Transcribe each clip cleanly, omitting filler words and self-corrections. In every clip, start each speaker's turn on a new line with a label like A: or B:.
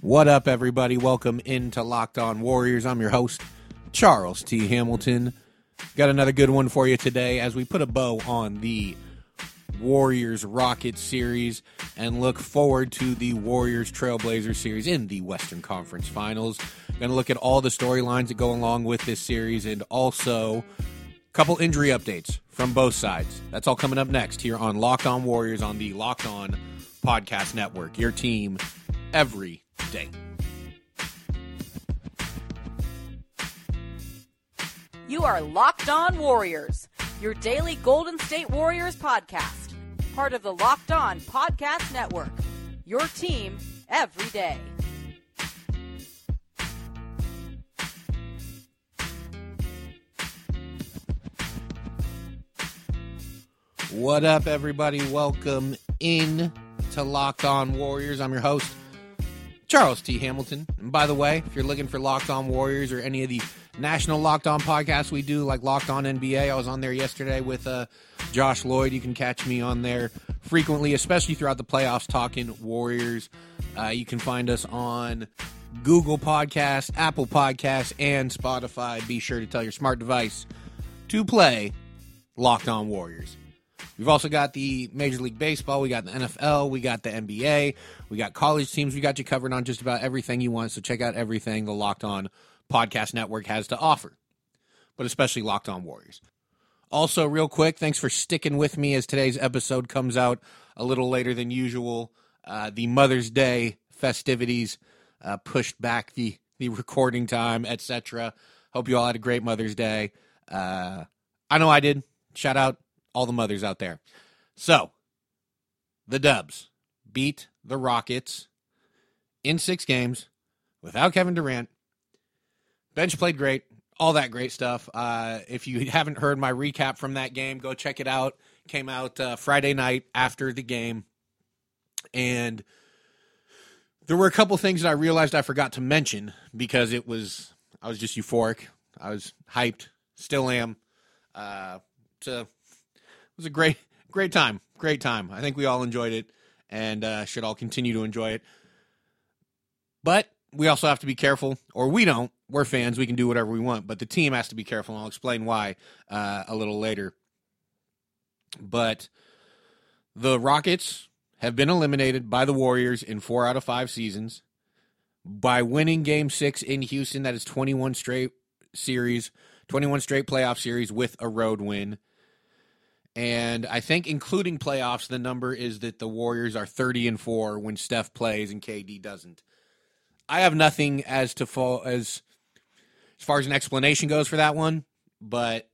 A: What up, everybody? Welcome into Locked On Warriors. I'm your host, Charles T. Hamilton. Got another good one for you today as we put a bow on the Warriors-Rockets series and look forward to the Warriors-Trailblazers series in the Western Conference Finals. Going to look at all the storylines that go along with this series and also a couple injury updates from both sides. That's all coming up next here on Locked On Warriors on the Locked On Podcast Network. Your team every day.
B: You are Locked On Warriors, your daily Golden State Warriors podcast. Part of the Locked On Podcast Network. Your team every day.
A: What up, everybody? Welcome in to Locked On Warriors. I'm your host, Charles T. Hamilton. And by the way, if you're looking for Locked On Warriors or any of the national Locked On podcasts we do, like Locked On NBA, I was on there yesterday with Josh Lloyd. You can catch me on there frequently, especially throughout the playoffs, talking Warriors. You can find us on Google Podcasts, Apple Podcasts, and Spotify. Be sure to tell your smart device to play Locked On Warriors. We've also got the Major League Baseball, we got the NFL, we got the NBA, we got college teams. We got you covered on just about everything you want, so check out everything the Locked On Podcast Network has to offer, but especially Locked On Warriors. Also, real quick, thanks for sticking with me as today's episode comes out a little later than usual. The Mother's Day festivities pushed back the recording time, etc. Hope you all had a great Mother's Day. I know I did. Shout out all the mothers out there. So, the Dubs beat the Rockets in 6 games without Kevin Durant. Bench played great, all that great stuff. If you haven't heard my recap from that game, go check it out. Came out Friday night after the game. And there were a couple things that I realized I forgot to mention because I was just euphoric. I was hyped, still am. It was a great time. Great time. I think we all enjoyed it and should all continue to enjoy it. But we also have to be careful, or we don't. We're fans. We can do whatever we want. But the team has to be careful, and I'll explain why a little later. But the Rockets have been eliminated by the Warriors in 4 out of 5 seasons. By winning Game 6 in Houston, that is 21 straight playoff series with a road win. And I think including playoffs, the number is that the Warriors are 30-4 when Steph plays and KD doesn't. I have nothing as far as an explanation goes for that one, but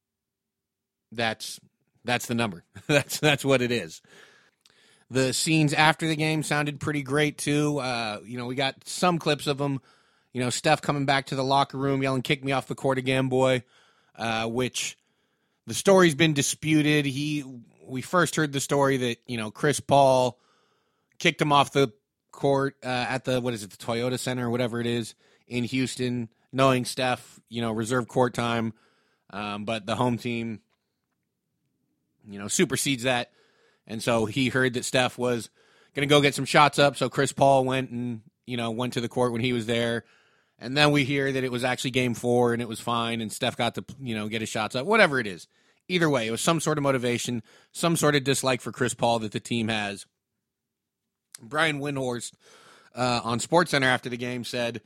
A: that's the number. that's what it is. The scenes after the game sounded pretty great too. We got some clips of them. Steph coming back to the locker room yelling, "Kick me off the court again, boy," which the story's been disputed. We first heard the story that, Chris Paul kicked him off the court at the Toyota Center or whatever it is in Houston, knowing Steph, reserve court time. But the home team, supersedes that. And so he heard that Steph was going to go get some shots up. So Chris Paul went to the court when he was there. And then we hear that it was actually Game 4 and it was fine and Steph got to, get his shots up, whatever it is. Either way, it was some sort of motivation, some sort of dislike for Chris Paul that the team has. Brian Windhorst on SportsCenter after the game said,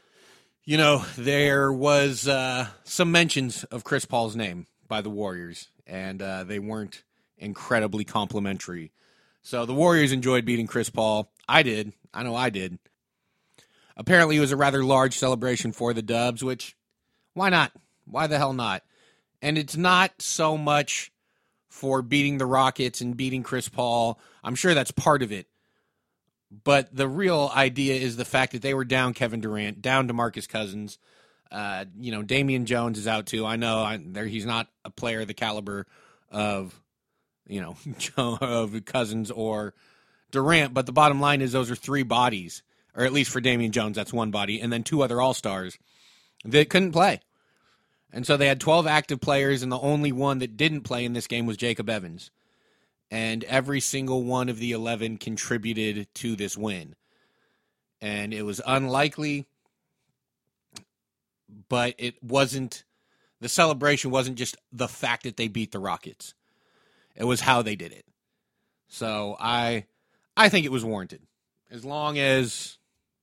A: there was some mentions of Chris Paul's name by the Warriors, and they weren't incredibly complimentary. So the Warriors enjoyed beating Chris Paul. I did. I know I did. Apparently, it was a rather large celebration for the Dubs, which, why not? Why the hell not? And it's not so much for beating the Rockets and beating Chris Paul. I'm sure that's part of it. But the real idea is the fact that they were down Kevin Durant, down DeMarcus Cousins. Damian Jones is out too. I know he's not a player the caliber of, of Cousins or Durant. But the bottom line is those are 3 bodies. Or at least for Damian Jones, that's 1 body, and then 2 other All-Stars that couldn't play. And so they had 12 active players, and the only one that didn't play in this game was Jacob Evans. And every single one of the 11 contributed to this win. and it was unlikely, but it wasn't, the celebration wasn't just the fact that they beat the Rockets. It was how they did it. So I think it was warranted. As long as,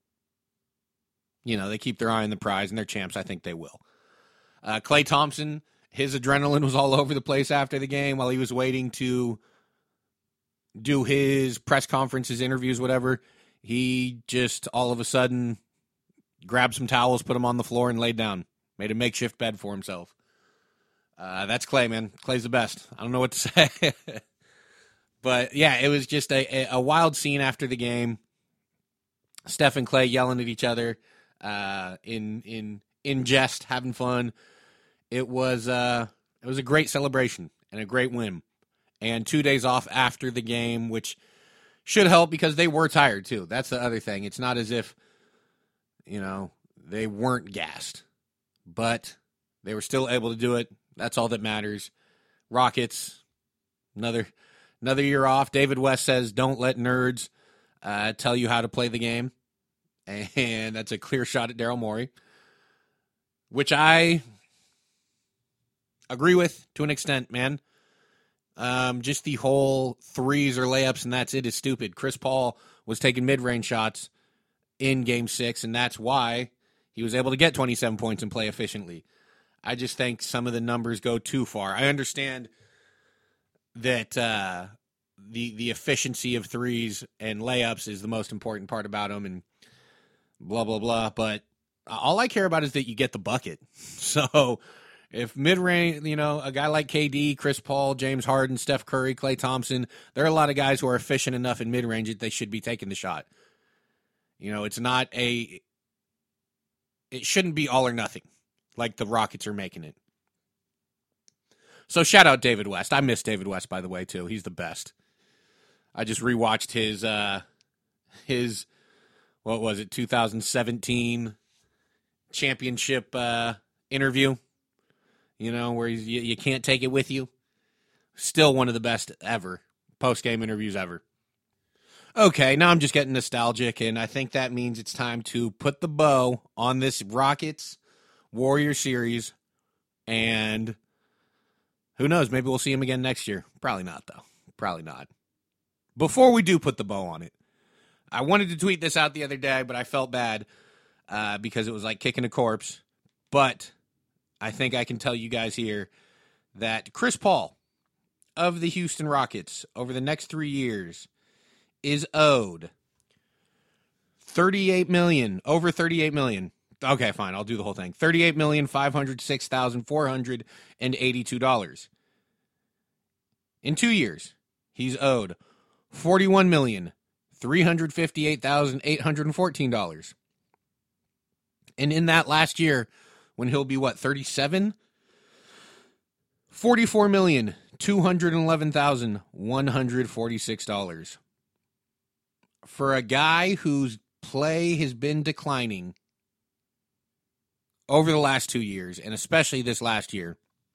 A: they keep their eye on the prize and they're champs, I think they will. Klay Thompson, his adrenaline was all over the place after the game while he was waiting to do his press conferences, interviews, whatever. He just all of a sudden grabbed some towels, put them on the floor, and laid down. Made a makeshift bed for himself. That's Klay, man. Klay's the best. I don't know what to say. But, yeah, it was just a wild scene after the game. Steph and Klay yelling at each other in jest, having fun. It was a great celebration and a great win. And 2 days off after the game, which should help because they were tired, too. That's the other thing. It's not as if, they weren't gassed. But they were still able to do it. That's all that matters. Rockets, another year off. David West says, don't let nerds tell you how to play the game. And that's a clear shot at Daryl Morey, which I agree with to an extent, man. Just the whole threes or layups and that's it is stupid. Chris Paul was taking mid-range shots in Game 6, and that's why he was able to get 27 points and play efficiently. I just think some of the numbers go too far. I understand that the efficiency of threes and layups is the most important part about them and blah, blah, blah. But all I care about is that you get the bucket. So if mid-range, a guy like KD, Chris Paul, James Harden, Steph Curry, Klay Thompson, there are a lot of guys who are efficient enough in mid-range that they should be taking the shot. It shouldn't be all or nothing like the Rockets are making it. So shout out David West. I miss David West, by the way, too. He's the best. I just rewatched his what was it, 2017 championship interview, where you can't take it with you. Still one of the best ever, post-game interviews ever. Okay, now I'm just getting nostalgic, and I think that means it's time to put the bow on this Rockets-Warriors series, and who knows, maybe we'll see him again next year. Probably not, though. Probably not. Before we do put the bow on it, I wanted to tweet this out the other day, but I felt bad because it was like kicking a corpse. But I think I can tell you guys here that Chris Paul of the Houston Rockets over the next 3 years is owed $38 million, over $38 million. Okay, fine, I'll do the whole thing. $38,506,482. In 2 years, he's owed $41,358,814. And in that last year, when he'll be, 37? $44,211,146. For a guy whose play has been declining over the last 2 years, and especially this last year,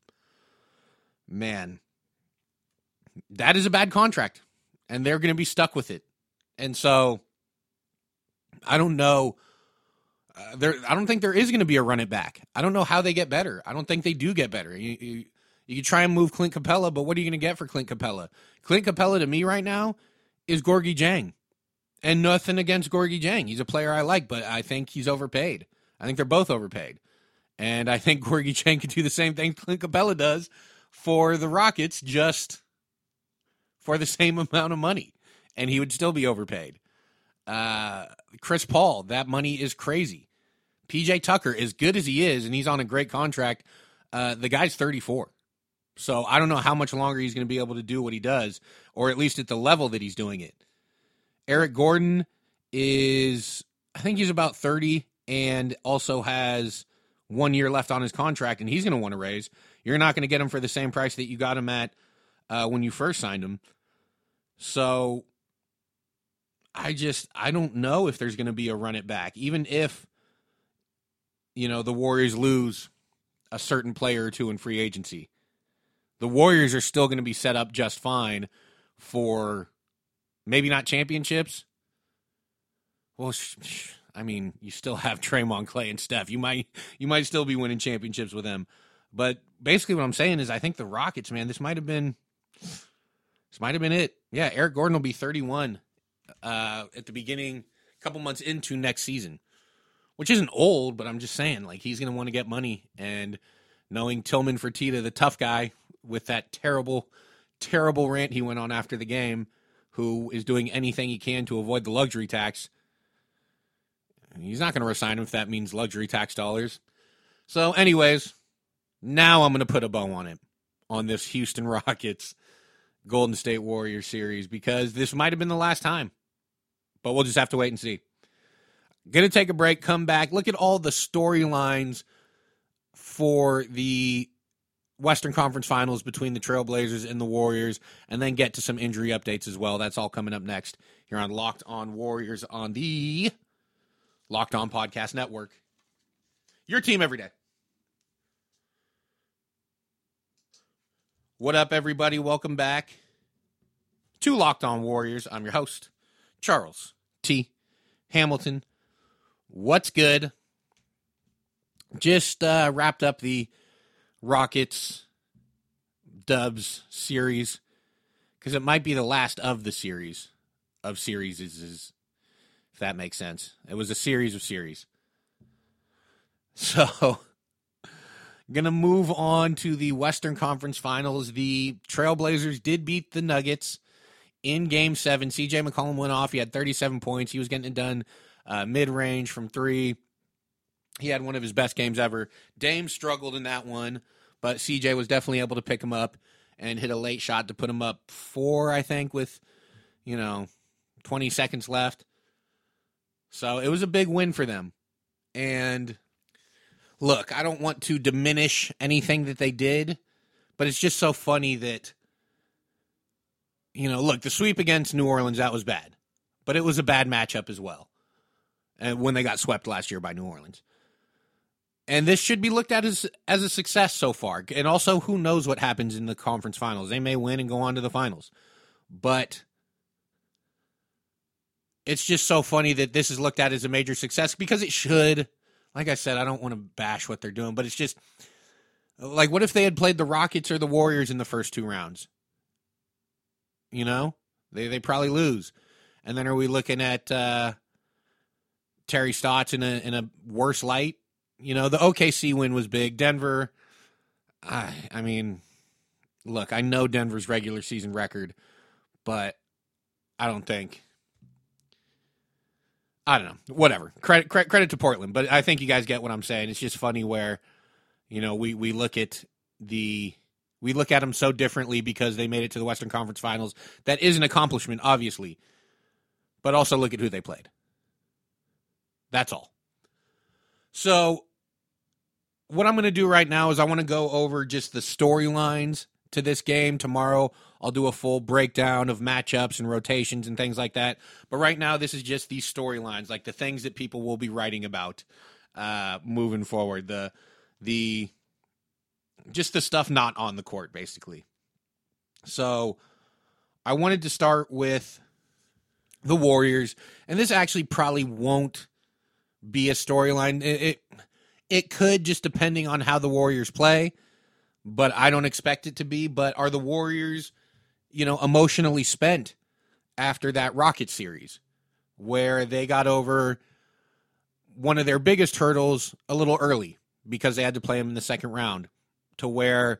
A: man, that is a bad contract, and they're going to be stuck with it. And so, I don't know. I don't think there is going to be a run it back. I don't know how they get better. I don't think they do get better. You try and move Clint Capella, but what are you going to get for Clint Capella? Clint Capella, to me right now, is Gorgui Dieng. And nothing against Gorgui Dieng. He's a player I like, but I think he's overpaid. I think they're both overpaid. And I think Gorgui Dieng could do the same thing Clint Capella does for the Rockets, just for the same amount of money. And he would still be overpaid. Chris Paul, that money is crazy. PJ Tucker, as good as he is, and he's on a great contract, the guy's 34. So I don't know how much longer he's going to be able to do what he does, or at least at the level that he's doing it. Eric Gordon is, I think he's about 30 and also has 1 year left on his contract, and he's going to want to raise. You're not going to get him for the same price that you got him at when you first signed him. So I don't know if there's going to be a run it back, even if, the Warriors lose a certain player or two in free agency. The Warriors are still going to be set up just fine for maybe not championships, Well, I mean, you still have Draymond, Clay, and Steph. You might still be winning championships with them. But basically, what I'm saying is, I think the Rockets, man, this might have been it. Yeah, Eric Gordon will be 31 at the beginning, a couple months into next season, which isn't old, but I'm just saying, like, he's going to want to get money. And knowing Tillman Fertitta, the tough guy, with that terrible, terrible rant he went on after the game, who is doing anything he can to avoid the luxury tax, he's not going to resign him if that means luxury tax dollars. So, anyways, now I'm going to put a bow on it, on this Houston Rockets Golden State Warriors series, because this might have been the last time. But we'll just have to wait and see. Going to take a break, come back, look at all the storylines for the Western Conference Finals between the Trailblazers and the Warriors, and then get to some injury updates as well. That's all coming up next here on Locked On Warriors on the Locked On Podcast Network. Your team every day. What up, everybody? Welcome back to Locked On Warriors. I'm your host, Charles T. Hamilton. What's good? Just wrapped up the Rockets Dubs series, because it might be the last of the series of series, if that makes sense. It was a series of series. So, going to move on to the Western Conference Finals. The Trailblazers did beat the Nuggets in Game 7. CJ McCollum went off. He had 37 points. He was getting it done mid-range from 3. He had one of his best games ever. Dame struggled in that one, but CJ was definitely able to pick him up and hit a late shot to put him up 4, I think, with, 20 seconds left. So it was a big win for them. And look, I don't want to diminish anything that they did, but it's just so funny that, look, the sweep against New Orleans, that was bad. But it was a bad matchup as well. And when they got swept last year by New Orleans. And this should be looked at as a success so far. And also, who knows what happens in the conference finals. They may win and go on to the finals. But it's just so funny that this is looked at as a major success, because it should. Like I said, I don't want to bash what they're doing, but it's just, like, what if they had played the Rockets or the Warriors in the first 2 rounds? They probably lose. And then are we looking at Terry Stotts in a worse light? The OKC win was big. Denver, I mean, look, I know Denver's regular season record, but I don't know. Whatever. Credit to Portland, but I think you guys get what I'm saying. It's just funny where, we look at them so differently because they made it to the Western Conference Finals. That is an accomplishment, obviously, but also look at who they played. That's all. So what I'm going to do right now is I want to go over just the storylines to this game. Tomorrow I'll do a full breakdown of matchups and rotations and things like that. But right now this is just these storylines, like the things that people will be writing about moving forward. Just the stuff not on the court, basically. So I wanted to start with the Warriors, and this actually probably won't be a storyline. It could, just depending on how the Warriors play, but I don't expect it to be. But are the Warriors, emotionally spent after that Rockets series, where they got over one of their biggest hurdles a little early because they had to play them in the second round, to where,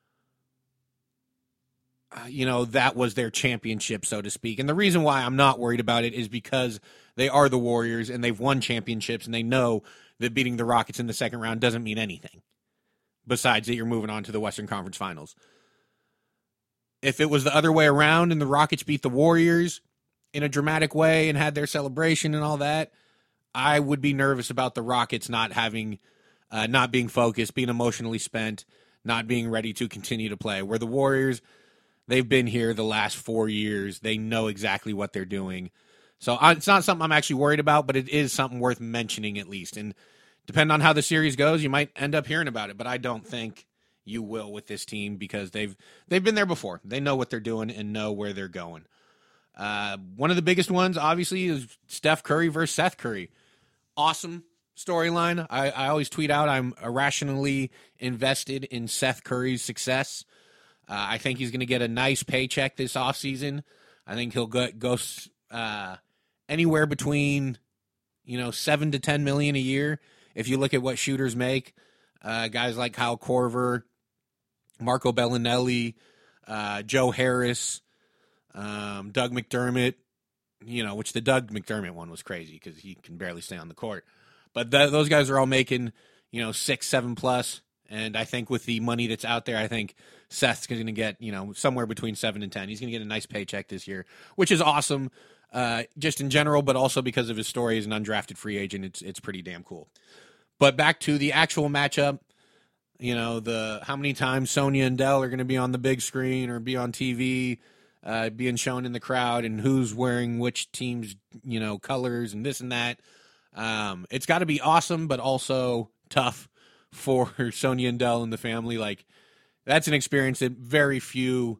A: that was their championship, so to speak. And the reason why I'm not worried about it is because they are the Warriors and they've won championships, and they know that beating the Rockets in the second round doesn't mean anything besides that you're moving on to the Western Conference Finals. If it was the other way around and the Rockets beat the Warriors in a dramatic way and had their celebration and all that, I would be nervous about the Rockets not being focused, being emotionally spent, not being ready to continue to play. Where the Warriors, they've been here the last 4 years. They know exactly what they're doing. So it's not something I'm actually worried about, but it is something worth mentioning at least. And depending on how the series goes, you might end up hearing about it, but I don't think you will with this team, because they've been there before. They know what they're doing and know where they're going. One of the biggest ones, obviously, is Steph Curry versus Seth Curry. Awesome storyline. I always tweet out I'm irrationally invested in Seth Curry's success. I think he's going to get a nice paycheck this offseason. I think he'll go anywhere between, $7 to $10 million a year. If you look at what shooters make, guys like Kyle Korver, Marco Bellinelli, Joe Harris, Doug McDermott, which the Doug McDermott one was crazy because he can barely stay on the court. But those guys are all making, 6, 7 plus. And I think with the money that's out there, I think Seth's going to get, somewhere between 7 and 10. He's going to get a nice paycheck this year, which is awesome, just in general, but also because of his story as an undrafted free agent. It's pretty damn cool. But back to the actual matchup, how many times Sonya and Dell are going to be on the big screen or be on TV, being shown in the crowd, and who's wearing which team's, colors and this and that. It's got to be awesome, but also tough for Sonya and Dell and the family. Like, that's an experience that very few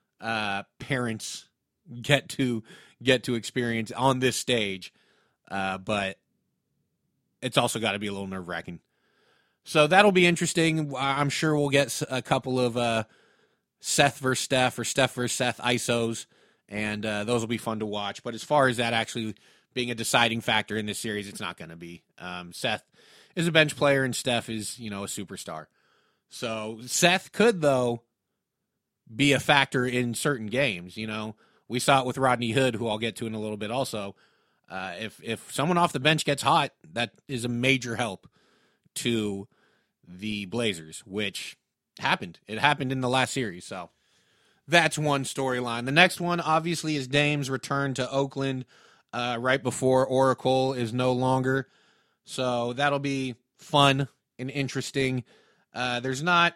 A: parents get to experience on this stage. But it's also got to be a little nerve-wracking. So that'll be interesting. I'm sure we'll get a couple of Seth versus Steph or Steph versus Seth ISOs, and those will be fun to watch. But as far as that actually being a deciding factor in this series, it's not going to be. Seth is a bench player, and Steph is, a superstar. So Seth could, though, be a factor in certain games. We saw it with Rodney Hood, who I'll get to in a little bit also. If someone off the bench gets hot, that is a major help to the Blazers, which happened. It happened in the last series, so that's one storyline. The next one, obviously, is Dame's return to Oakland right before Oracle is no longer. So that'll be fun and interesting. There's not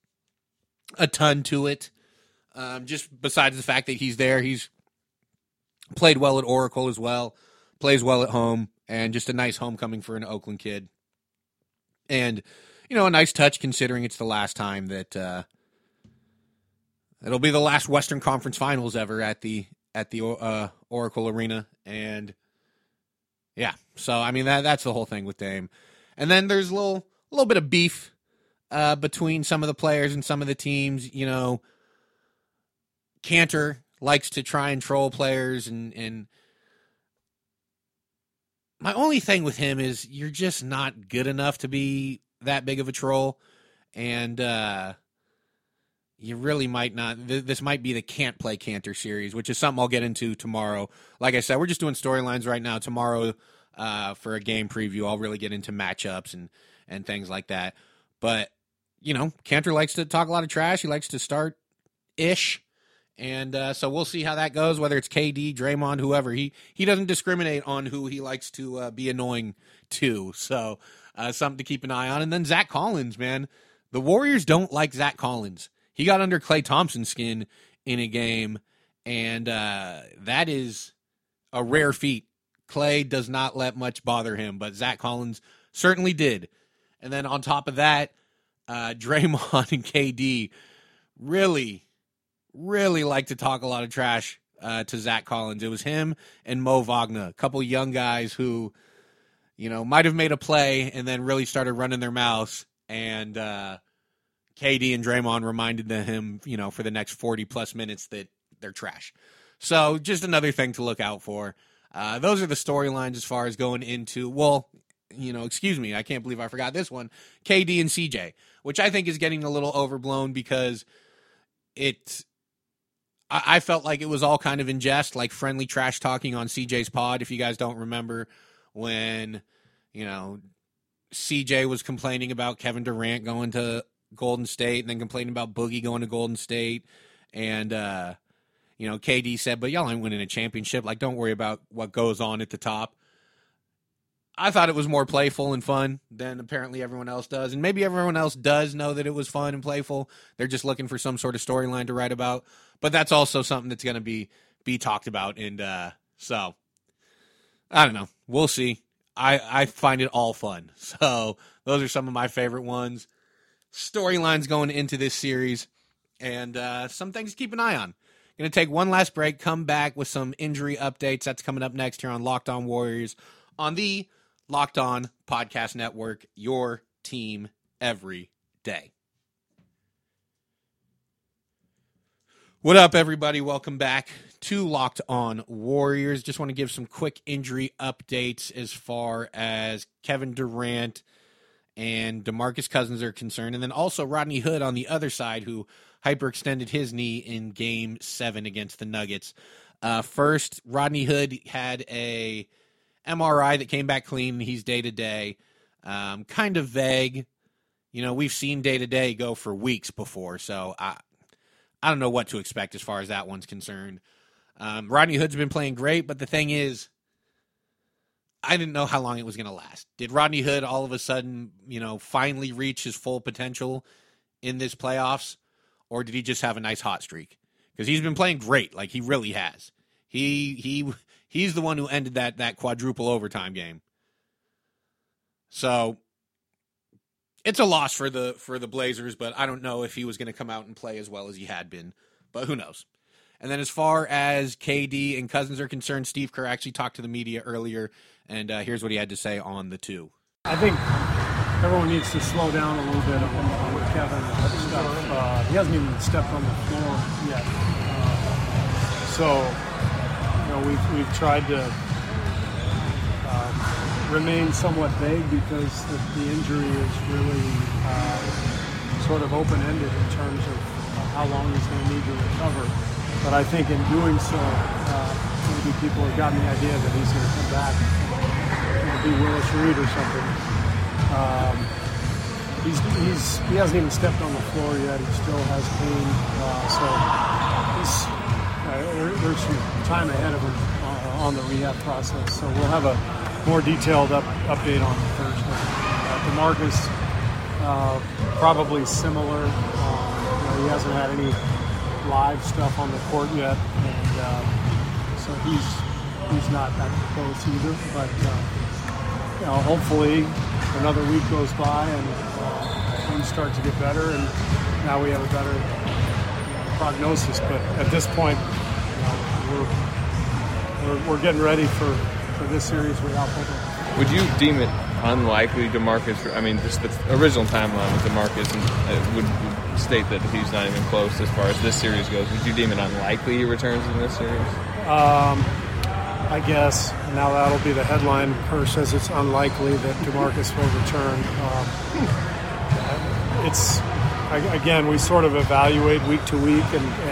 A: a ton to it, just besides the fact that he's there. He's played well at Oracle as well, plays well at home, and just a nice homecoming for an Oakland kid. And, a nice touch considering it's the last time that it'll be the last Western Conference Finals ever at the Oracle Arena. And yeah, so I mean that's the whole thing with Dame. And then there's a little bit of beef between some of the players and some of the teams. Cantor likes to try and troll players, and my only thing with him is you're just not good enough to be that big of a troll, and you really might not. This might be the Can't Play Cantor series, which is something I'll get into tomorrow. Like I said, we're just doing storylines right now. Tomorrow, for a game preview, I'll really get into matchups and things like that. But, Cantor likes to talk a lot of trash. He likes to start-ish. And so we'll see how that goes, whether it's KD, Draymond, whoever. He doesn't discriminate on who he likes to be annoying to. So something to keep an eye on. And then Zach Collins, man. The Warriors don't like Zach Collins. He got under Klay Thompson's skin in a game, and that is a rare feat. Klay does not let much bother him, but Zach Collins certainly did. And then on top of that, Draymond and KD really like to talk a lot of trash to Zach Collins. It was him and Mo Wagner, a couple young guys who, might have made a play and then really started running their mouths. And KD and Draymond reminded him, for the next 40-plus minutes that they're trash. So just another thing to look out for. Those are the storylines as far as going into, I can't believe I forgot this one, KD and CJ, which I think is getting a little overblown because I felt like it was all kind of in jest, like friendly trash talking on CJ's pod. If you guys don't remember when, CJ was complaining about Kevin Durant going to Golden State and then complaining about Boogie going to Golden State. And, KD said, but y'all ain't winning a championship. Like, don't worry about what goes on at the top. I thought it was more playful and fun than apparently everyone else does. And maybe everyone else does know that it was fun and playful. They're just looking for some sort of storyline to write about. But that's also something that's going to be talked about. And so, I don't know. We'll see. I find it all fun. So those are some of my favorite ones. Storylines going into this series. And some things to keep an eye on. Going to take one last break, come back with some injury updates. That's coming up next here on Locked On Warriors on the Locked On Podcast Network, your team every day. What up, everybody? Welcome back to Locked On Warriors. Just want to give some quick injury updates as far as Kevin Durant and DeMarcus Cousins are concerned, and then also Rodney Hood on the other side, who hyperextended his knee in Game 7 against the Nuggets. First, Rodney Hood had a MRI that came back clean. He's day-to-day. Kind of vague. You know, we've seen day-to-day go for weeks before, so I don't know what to expect as far as that one's concerned. Rodney Hood's been playing great, but the thing is, I didn't know how long it was going to last. Did Rodney Hood all of a sudden, finally reach his full potential in this playoffs, or did he just have a nice hot streak? Because he's been playing great, like he really has. He's the one who ended that quadruple overtime game. So it's a loss for the Blazers, but I don't know if he was going to come out and play as well as he had been. But who knows? And then as far as KD and Cousins are concerned, Steve Kerr actually talked to the media earlier, and here's what he had to say on the two.
C: I think everyone needs to slow down a little bit with Kevin. He hasn't even stepped on the floor yet. We've tried to remain somewhat vague because the injury is really sort of open-ended in terms of how long he's going to need to recover. But I think in doing so, maybe people have gotten the idea that he's going to come back and be Willis Reed or something. He hasn't even stepped on the floor yet. He still has pain, there's some time ahead of him on the rehab process. So we'll have a more detailed update on Thursday. DeMarcus, probably similar. He hasn't had any live stuff on the court yet, and so he's not that close either. But hopefully another week goes by and things start to get better, and now we have a better prognosis. But at this point, we're getting ready for this series without Booker.
D: Would you deem it unlikely DeMarcus? I mean, just the original timeline with DeMarcus would state that he's not even close as far as this series goes. Would you deem it unlikely he returns in this series?
C: I guess. Now that'll be the headline. Kerr says it's unlikely that DeMarcus will return. Again, we sort of evaluate week to week,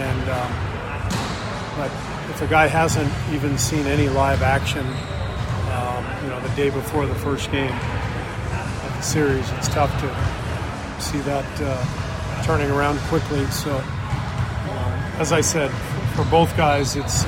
C: but if a guy hasn't even seen any live action, the day before the first game of the series, it's tough to see that turning around quickly. So, as I said, for both guys, it's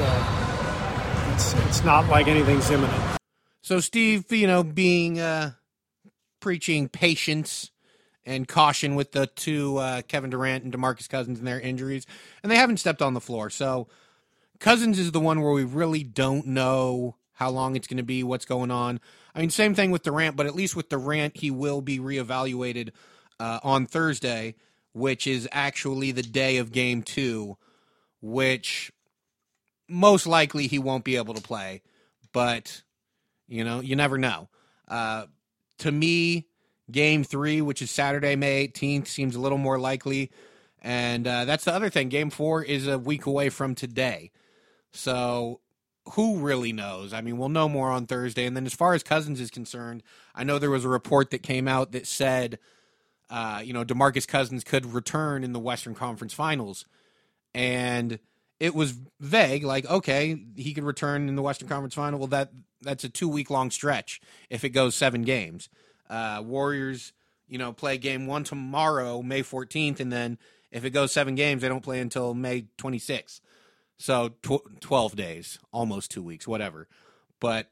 C: not like anything's imminent.
A: So, Steve, being preaching patience and caution with the two Kevin Durant and DeMarcus Cousins and their injuries, and they haven't stepped on the floor. So, Cousins is the one where we really don't know how long it's going to be, what's going on. I mean, same thing with Durant, but at least with Durant, he will be reevaluated on Thursday, which is actually the day of Game 2, which most likely he won't be able to play. But, you never know. To me, Game 3, which is Saturday, May 18th, seems a little more likely. And that's the other thing. Game 4 is a week away from today. So who really knows? I mean, we'll know more on Thursday. And then as far as Cousins is concerned, I know there was a report that came out that said, DeMarcus Cousins could return in the Western Conference Finals. And it was vague, like, okay, he could return in the Western Conference Final. Well, that's a 2-week-long stretch if it goes 7 games. Warriors, play Game 1 tomorrow, May 14th, and then if it goes 7 games, they don't play until May 26th. So 12 days, almost 2 weeks, whatever. But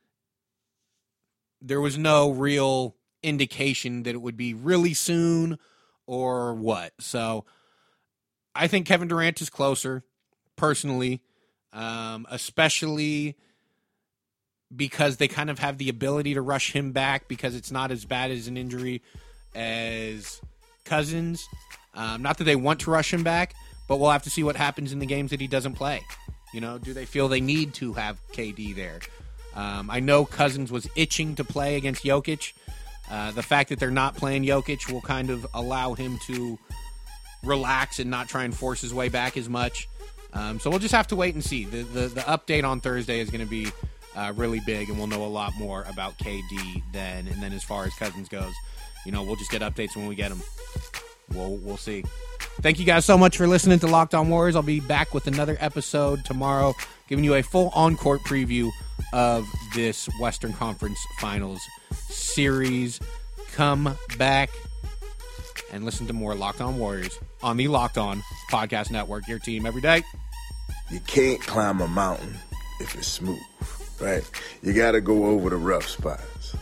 A: there was no real indication that it would be really soon or what. So I think Kevin Durant is closer, personally, especially because they kind of have the ability to rush him back because it's not as bad as an injury as Cousins. Not that they want to rush him back, but we'll have to see what happens in the games that he doesn't play. You know, do they feel they need to have KD there? I know Cousins was itching to play against Jokic. The fact that they're not playing Jokic will kind of allow him to relax and not try and force his way back as much. So we'll just have to wait and see. The update on Thursday is going to be really big, and we'll know a lot more about KD then. And then as far as Cousins goes, you know, we'll just get updates when we get them. We'll see. Thank you guys so much for listening to Locked On Warriors. I'll be back with another episode tomorrow, giving you a full on-court preview of this Western Conference Finals series. Come back and listen to more Locked On Warriors on the Locked On Podcast Network, your team every day.
E: You can't climb a mountain if it's smooth, right? You got to go over the rough spots.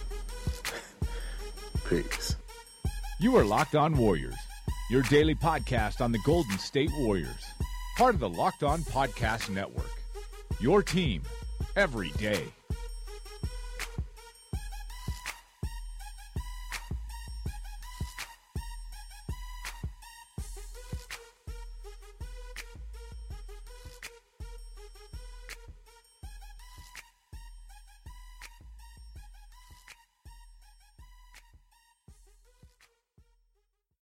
E: Peace.
F: You are Locked On Warriors, your daily podcast on the Golden State Warriors. Part of the Locked On Podcast Network, your team every day.